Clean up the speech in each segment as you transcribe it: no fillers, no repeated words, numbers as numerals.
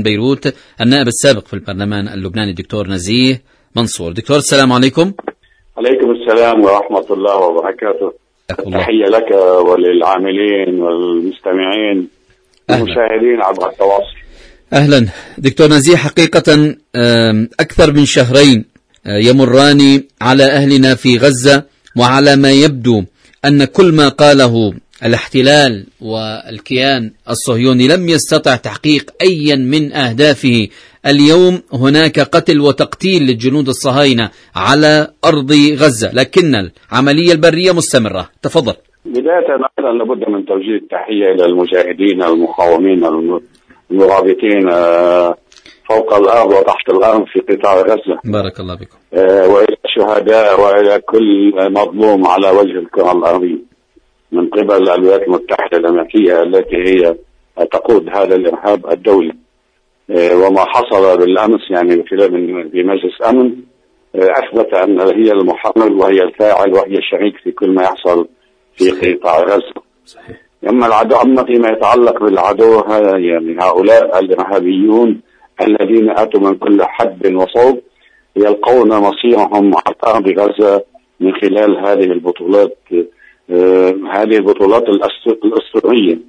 بيروت النائب السابق في البرلمان اللبناني الدكتور نزيه منصور. دكتور السلام عليكم. عليكم السلام ورحمة الله وبركاته. تحية لك وللعاملين والمستمعين والمشاهدين عبر التواصل. أهلا دكتور نزيه، حقيقة أكثر من شهرين يمران على أهلنا في غزة، وعلى ما يبدو أن كل ما قاله الاحتلال والكيان الصهيوني لم يستطع تحقيق أيا من أهدافه. اليوم هناك قتل وتقتيل للجنود الصهاينة على أرض غزة، لكن العملية البرية مستمرة. تفضل. بداية أيضا لابد من توجيه التحية إلى المجاهدين المقاومين المرابطين فوق الأرض وتحت الأرض في قطاع غزة. بارك الله بكم. وإلى الشهداء وإلى كل مظلوم على وجه الكرة الأرضية من قبل الولايات المتحدة الأمريكية التي هي تقود هذا الإرهاب الدولي. وما حصل بالأمس يعني في مجلس أمن أثبت أن هي المحرض وهي الفاعل وهي الشريك في كل ما يحصل في قطاع غزة. صحيح. أما العدو، أما فيما يتعلق بالعدو يعني هؤلاء الإرهابيون الذين أتوا من كل حد وصوب يلقون مصيرهم على أرض غزة من خلال هذه البطولات الأسطورية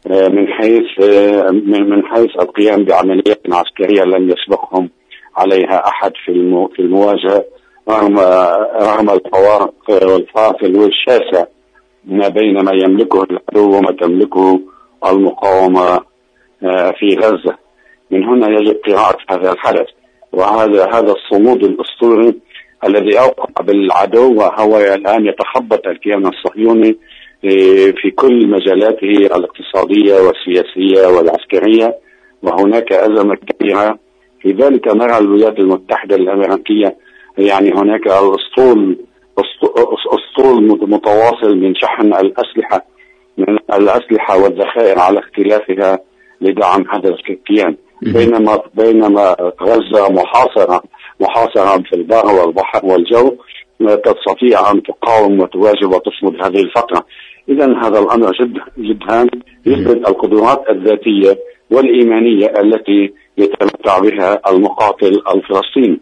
من حيث القيام بعمليات عسكرية لم يسبقهم عليها أحد في المواجهة، رغم الفوارق والفاصل والشاسع ما بين ما يملكه العدو وما تملكه المقاومة في غزة. من هنا يجب قراءة هذا الحدث وهذا الصمود الأسطوري الذي أوقع بالعدو، وهو الآن يتخبط الكيان الصهيوني في كل مجالاته الاقتصادية والسياسية والعسكرية. وهناك أزمة كبيرة في ذلك. نرى الولايات المتحدة الأمريكية يعني هناك أسطول متواصل من شحن الأسلحة والذخائر على اختلافها لدعم هذا الكيان، بينما غزة محاصرة في البر والبحر والجو تستطيع أن تقاوم وتواجه وتصمد هذه الفترة. إذن هذا الأمر جد هام يثبت القدرات الذاتية والإيمانية التي يتمتع بها المقاتل الفلسطيني.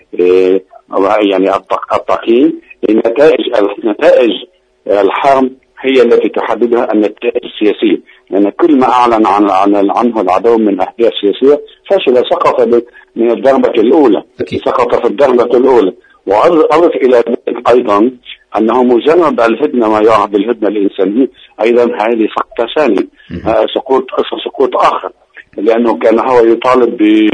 يعني التقييم نتائج الحرب هي التي تحددها النتائج السياسية، لأن كل ما أعلن عنه العدو من أهداف سياسية فشل، سقط من الضربة الأولى. سقط في الضربة الأولى. وأضف إلى ذلك أيضا أنه مجرد الهدنة، ما يعرف بالهدنة الإنسانية، أيضا هذه سقط ثاني، سقوط آخر، لأنه كان هو يطالب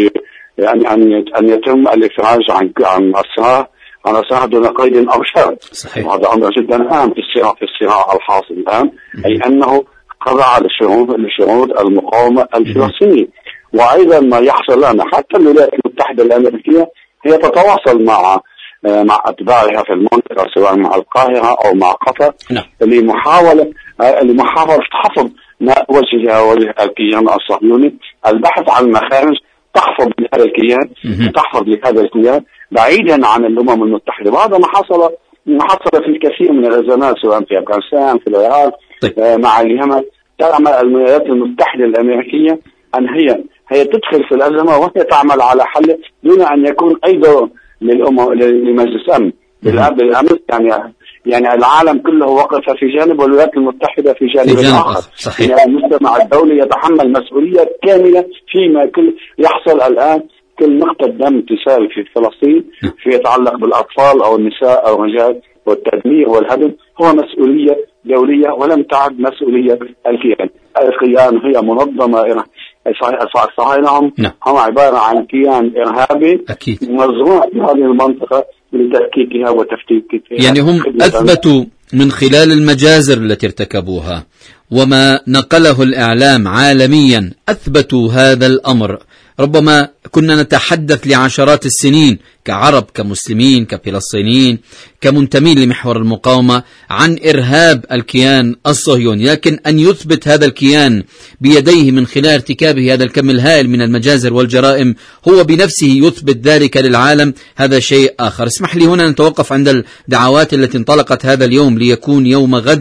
أن يتم الإفراج عن أسرى دون قيد أو شرط. وهذا أمر جدا هام في الصراع الحاصل الآن، أي أنه خضع لشروط المقاومة الفلسطينية. وأيضا ما يحصل لنا حتى الولايات المتحدة الأمريكية هي تتواصل مع أتباعها في المنطقة، سواء مع القاهرة أو مع قطر، لمحاولة حفظ ما وجه الكيان الصهيوني، البحث عن مخارج تحفظ لهذا الكيان بعيدا عن الأمم المتحدة. وهذا ما حصل في الكثير من الأزمات، سواء في أفغانستان، في العراق، مع اليمن. تعمل الولايات المتحدة الأمريكية أن هي تدخل في الأزمة وهي تعمل على حل دون أن يكون أي دور لمجلس أمن. بالأمس يعني العالم كله وقف في جانب والولايات المتحدة في جانب آخر. يعني المجتمع الدولي يتحمل مسؤولية كاملة فيما يحصل الآن. كل نقطة دم تسال في فلسطين في يتعلق بالأطفال أو النساء أو الرجال والتدمير والهدم هو مسؤولية دولية ولم تعد مسؤولية الكيان. الكيان هي منظمة الصهاينة هم عبارة عن كيان إرهابي مزروع في هذه المنطقة لتفكيكها وتفتيتها. يعني هم أثبتوا من خلال المجازر التي ارتكبوها وما نقله الإعلام عالميا، أثبتوا هذا الأمر. ربما كنا نتحدث لعشرات السنين كعرب، كمسلمين، كفلسطينيين، كمنتمين لمحور المقاومة عن إرهاب الكيان الصهيوني، لكن أن يثبت هذا الكيان بيديه من خلال ارتكابه هذا الكم الهائل من المجازر والجرائم هو بنفسه يثبت ذلك للعالم، هذا شيء آخر. اسمح لي هنا نتوقف عند الدعوات التي انطلقت هذا اليوم ليكون يوم غد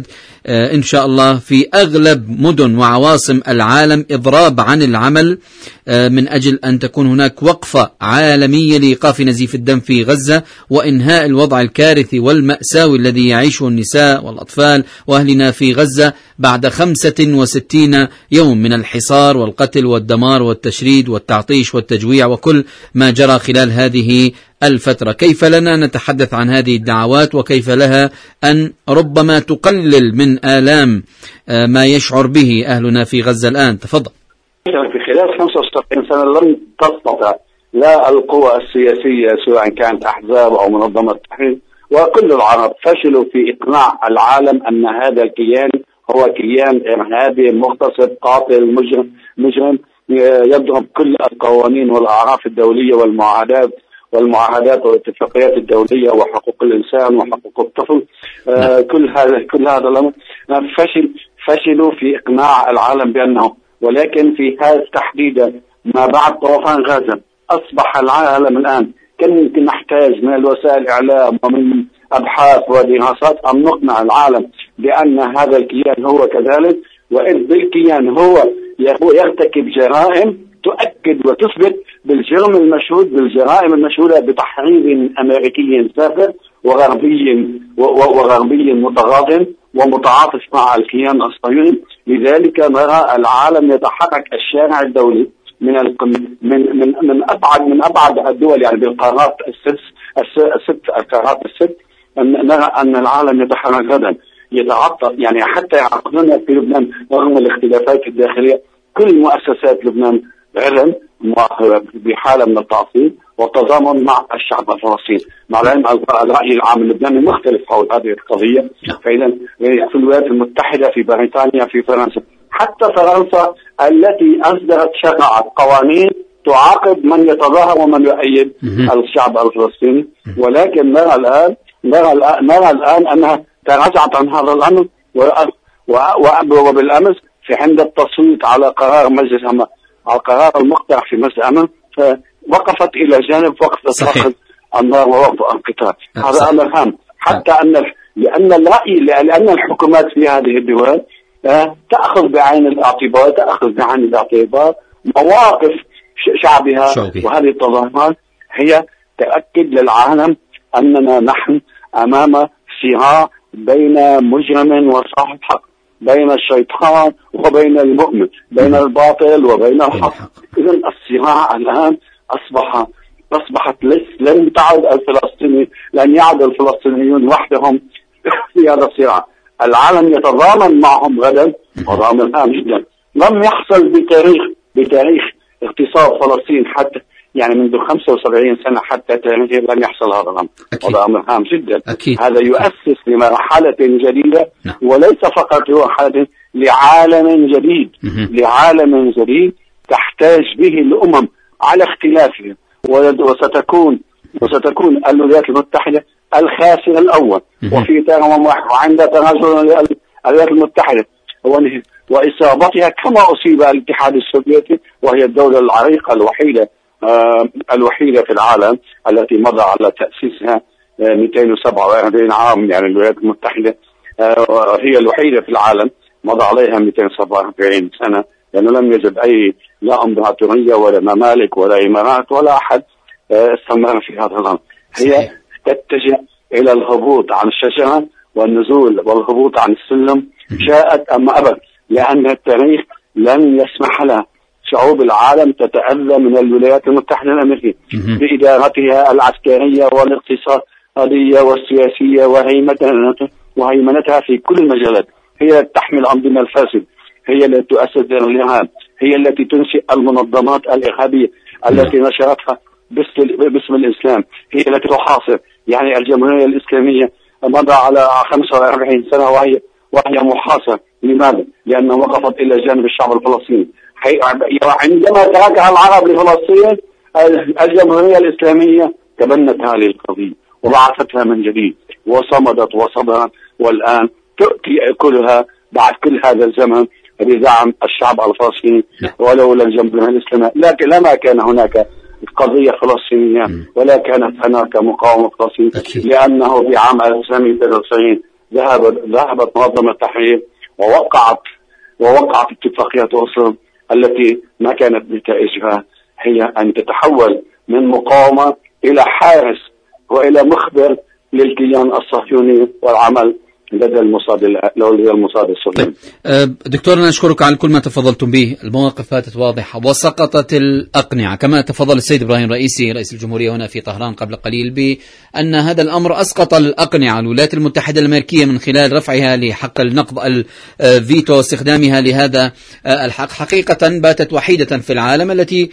إن شاء الله في أغلب مدن وعواصم العالم إضراب عن العمل من أجل أن تكون هناك وقفة عالمية لإيقاف نزيف الدم في غزة وإنهاء الوضع الكارثي والمأساوي الذي يعيشه النساء والأطفال وأهلنا في غزة بعد 65 يوم من الحصار والقتل والدمار والتشريد والتعطيش والتجويع وكل ما جرى خلال هذه الفترة. كيف لنا نتحدث عن هذه الدعوات وكيف لها أن ربما تقلل من آلام ما يشعر به أهلنا في غزة الآن؟ تفضل. في خلال 75 سنة لم تستطع لا القوى السياسية سواء كانت أحزاب أو منظمات تحرير وكل العرب فشلوا في إقناع العالم أن هذا الكيان هو كيان إرهابي مغتصب قاتل مجرم يضرب كل القوانين والأعراف الدولية والمعاهدات والاتفاقيات الدولية وحقوق الإنسان وحقوق الطفل. كل هذا الأمر فشلوا في إقناع العالم بأنه، ولكن في هذا تحديدا ما بعد طوفان غزة أصبح العالم الآن كم نحتاج من الوسائل الإعلام ومن أبحاث ودراسات أن نقنع العالم بأن هذا الكيان هو كذلك، وإن بالكيان هو يرتكب جرائم تؤكد وتثبت بالجرائم المشهودة بتحريض أمريكي سافر وغربي متغاض ومتعاطف مع الكيان الصهيوني. لذلك نرى العالم يتحرك الشارع الدولي من ابعد الدول، يعني بالقارات القارات الست، نرى ان العالم يتحرك غدا يتعطل، يعني حتى يعقدنا في لبنان رغم الاختلافات الداخليه. كل مؤسسات لبنان غدا بحاله من التعطيل والتضامن مع الشعب الفلسطيني، مع العلم الراي العام اللبناني مختلف حول هذه القضيه. فاذا في الولايات المتحده، في بريطانيا، في فرنسا، حتى فرنسا التي أصدرت شرعت قوانين تعاقب من يتظاهر ومن يؤيد الشعب الفلسطيني. ولكن نرى الآن أنها تراجعت عن هذا الأمر، وبالأمس في عند التصويت على قرار مجلس الأمن، على قرار المقترح في مجلس الأمن، فوقفت إلى جانب وقف إطلاق النار ووقف القتال. هذا أمر هام، حتى لأن الحكومات في هذه الدول تأخذ بعين الاعتبار مواقف شعبها، وهذه التظاهرات هي تأكد للعالم أننا نحن أمام صراع بين مجرم وصاحب حق، بين الشيطان وبين المؤمن، بين الباطل وبين الحق. إذن الصراع الآن أصبحت لن يعد الفلسطينيون وحدهم في هذا الصراع. العالم يتضامن معهم غدا، وضامن هام جدا لم يحصل بتاريخ اغتصاب فلسطين حتى يعني منذ 75 سنة حتى تاريخه لم يحصل هذا الأمر، وضامن هام جدا. هذا يؤسس لمرحلة جديدة، وليس فقط مرحلة لعالم جديد تحتاج به الأمم على اختلافها، وستكون الولايات المتحدة الخاسر الأول. وفي وعند تنازل الولايات المتحدة وإصابتها كما أصيب الاتحاد السوفيتي، وهي الدولة العريقة الوحيدة في العالم التي مضى على تأسيسها 247 عام، يعني الولايات المتحدة هي الوحيدة في العالم مضى عليها 247 سنة، لأنه لم يوجد أي لا إمبراطورية ولا ممالك ولا إمارات ولا أحد استمر في هذا الأمر. هي تتجه إلى الهبوط عن الشجرة والنزول والهبوط عن السلم شاءت أم أبت، لأن التاريخ لن يسمح لها. شعوب العالم تتأذى من الولايات المتحدة الأمريكية بإدارتها العسكرية والاقتصادية والسياسية وهيمنتها في كل المجالات. هي تحمل الأنظمة الفاسدة، هي التي تؤسس الإرهاب، هي التي تنشئ المنظمات الإرهابية التي نشرتها باسم الإسلام، هي التي تحاصر. يعني الجمهورية الإسلامية مضى على 45 سنة وهي محاصرة. لماذا؟ لأنها وقفت إلى جانب الشعب الفلسطيني. عندما تركها العرب لفلسطين الجمهورية الإسلامية تبنت هذه القضية وبعثتها من جديد وصمدت وصبرت، والآن تؤتي كلها بعد كل هذا الزمن بدعم الشعب الفلسطيني ولولا الجمهورية الإسلامية. لكن لما كان هناك قضية فلسطينية ولا كانت هناك مقاومة فلسطينية، لأنه في عام 1993 ذهبت منظمة التحرير ووقعت اتفاقية أوسلو التي ما كانت نتائجها هي أن تتحول من مقاومة إلى حارس وإلى مخبر للكيان الصهيوني والعمل لدى المصاد الصهيوني. دكتور، أنا أشكرك على كل ما تفضلتم به. المواقف باتت واضحة وسقطت الأقنعة، كما تفضل السيد إبراهيم رئيسي رئيس الجمهورية هنا في طهران قبل قليل بأن هذا الأمر أسقط الأقنعة. الولايات المتحدة الأمريكية من خلال رفعها لحق النقض الفيتو واستخدامها لهذا الحق حقيقة باتت وحيدة في العالم التي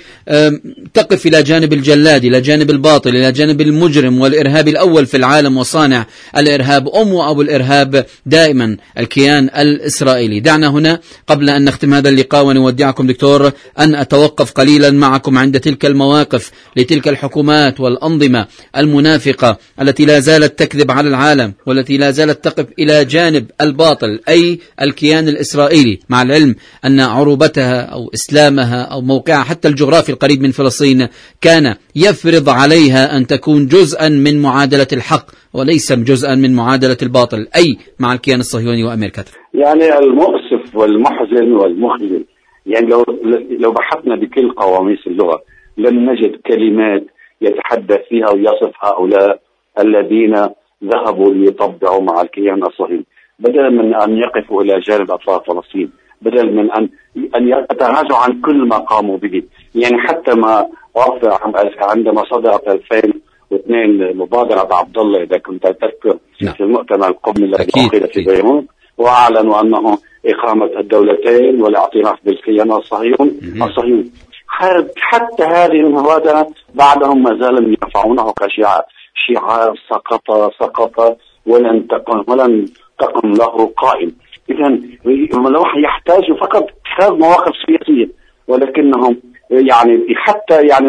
تقف إلى جانب الجلاد، إلى جانب الباطل، إلى جانب المجرم والإرهابي الأول في العالم وصانع الإرهاب وأبو الإرهاب دائما الكيان الإسرائيلي. دعنا هنا قبل أن نختم هذا اللقاء ونودعكم دكتور أن أتوقف قليلا معكم عند تلك المواقف لتلك الحكومات والأنظمة المنافقة التي لا زالت تكذب على العالم والتي لا زالت تقف إلى جانب الباطل أي الكيان الإسرائيلي، مع العلم أن عروبتها أو إسلامها أو موقعها حتى الجغرافي القريب من فلسطين كان يفرض عليها أن تكون جزءا من معادلة الحق وليس جزءا من معادلة الباطل أي مع الكيان الصهيوني وأمريكا. يعني المؤسف والمحزن والمخجل، يعني لو بحثنا بكل قواميس اللغة لن نجد كلمات يتحدث فيها ويصف هؤلاء الذين ذهبوا ليطبعوا مع الكيان الصهيوني، بدلا من أن يقفوا إلى جانب أطفال فلسطين، بدل من أن يتراجعوا عن كل ما قاموا به. يعني حتى ما وقف عندما صدرت 2002 مبادرة عبد الله إذا كنت أتذكر في المؤتمر القومي الذي عقد في بيروت، وأعلنوا أنه إقامة الدولتين والاعتراف بالكيان الصهيوني. حتى هذه المبادرة بعدهم ما زالوا يرفعونه كشعار سقط ولن تقم له قائم. إذن لو يحتاج فقط اتخاذ مواقف سياسية، ولكنهم يعني حتى يعني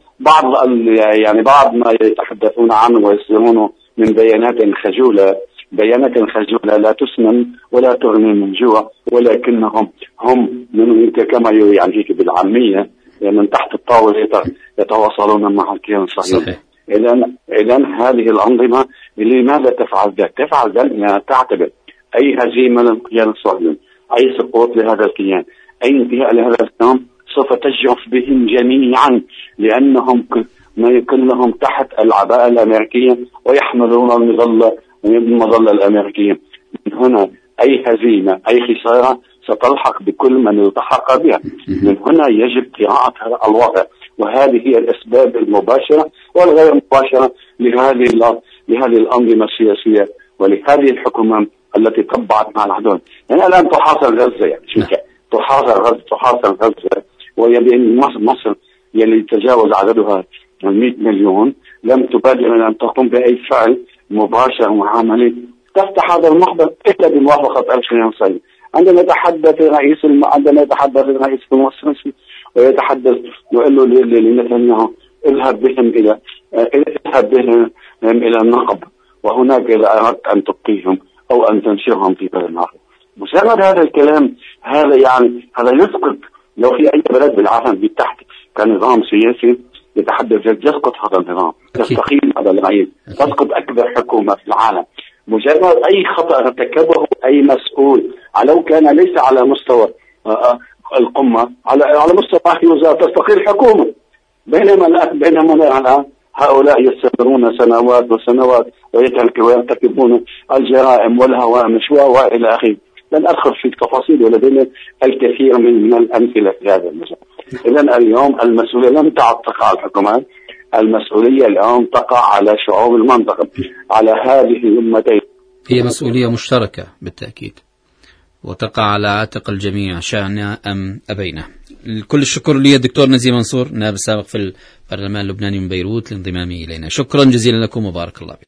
بعض ما يتحدثون عنه ويصدرونه من بيانات خجولة لا تسمن ولا تغني من جوع، ولكنهم هم كما يعني بالعامية من تحت الطاولة يتواصلون مع الكيان الصهيوني. إذن هذه الأنظمة لماذا تفعل ذلك؟ تفعل ذلك لأنها تعتبر أي هزيمة للكيان الصهيوني، أي سقوط لهذا الكيان، أي انتهاء لهذا الكيان سوف تجرف بهم جميعا، لأنهم كلهم تحت العباءة الأمريكية ويحملون المظلة الأمريكية. من هنا أي هزيمة أي خسارة ستلحق بكل من التحق بها. من هنا يجب قراءة الوضع، وهذه هي الأسباب المباشرة والغير مباشرة لهذه الأنظمة السياسية ولهذه الحكومات التي طبعت مع العدو. يعني الآن تحاصر غزة، يعني تحاصر غزة ويبين مصر يلي تجاوز عددها 100 مليون لم تبادر من أن تقوم بأي فعل مباشر وعملي تفتح هذا المخبر إلا بموافقة الكيان الصهيوني. عندما يتحدث رئيس المؤسسة ويتحدث ويقول له لنتنياهو اذهب بهم إلى النقب، وهناك إذا أردت أن تبقيهم أو أن تنشرهم في بلد آخر. مجرد هذا الكلام هذا يسقط. لو في أي بلد بالعالم بالتحت كنظام سياسي يتحدث يسقط هذا النظام، يستقيل هذا الرئيس، تسقط أكبر حكومة في العالم. مجرد أي خطأ ارتكبه أي مسؤول لو كان ليس على مستوى القمة على مستوى وزارة تستقيل الحكومة. بينما الآن هؤلاء يستمرون سنوات وسنوات ويرتكبون الجرائم والهوامش وإلى آخره. لن أدخل في التفاصيل ولدينا الكثير من الأمثلة في هذا المجال. إذن اليوم المسؤولية لم تعد تقع على الحكومات، المسؤولية اليوم تقع على شعوب المنطقة، على هذه الأمتين. هي مسؤولية مشتركة بالتأكيد وتقع على عاتق الجميع شأننا أم أبينا. كل الشكر لي الدكتور نزيه منصور، نائب السابق في البرلمان اللبناني من بيروت لانضمامه إلينا. شكرا جزيلا لكم وبارك الله بكم.